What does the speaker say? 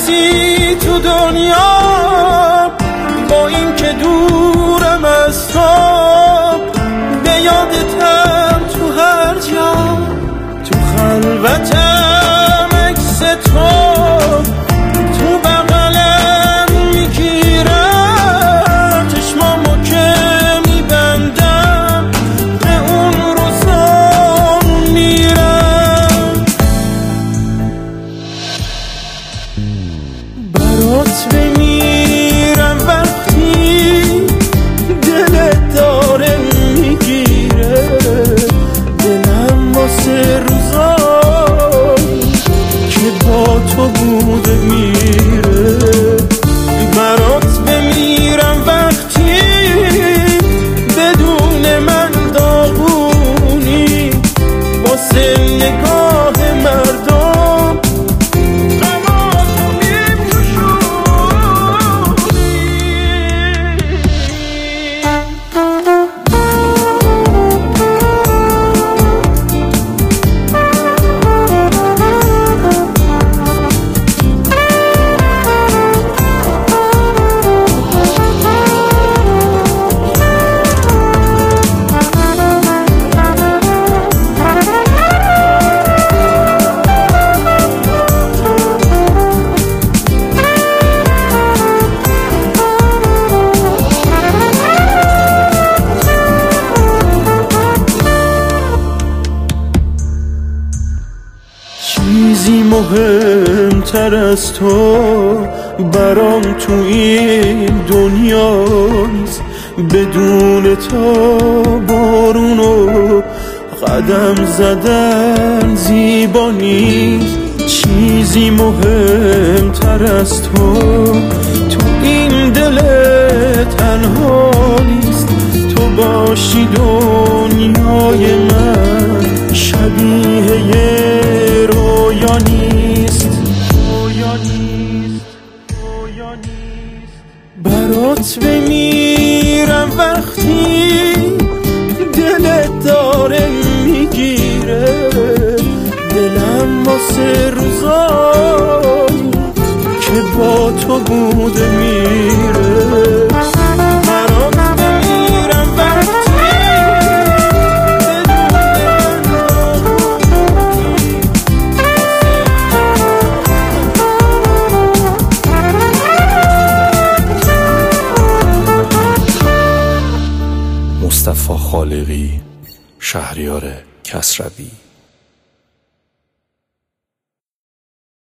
هستی تو دنیا، با این که دورم از تو، به یادتم تو هر جا، تو خلوتم عکس تو، تو بغلم میگیرم، چشمامو که میبندم به اون روزا میرم. برات بمیرم وقتی دلت داره میگیره، دلم واسه روزا که با تو بوده میره. برات بمیرم وقتی بدون من داغونی، واسه نگاه مردم غماتو میپوشونی. چیزی مهمتر از تو برام تو این دنیا نیست، بدون تو بارونو قدم زدن زیبا نیست. چیزی مهمتر از تو تو این دل تنها نیست، تو باشی دنیای من شبیه یه رویا نیست. برات بمیرم وقتی دلت داره میگیره، دلم واسه روزایی که با تو بوده میره. برات بمیرم وقتی مصطفی خالقی، شهریار کسروی.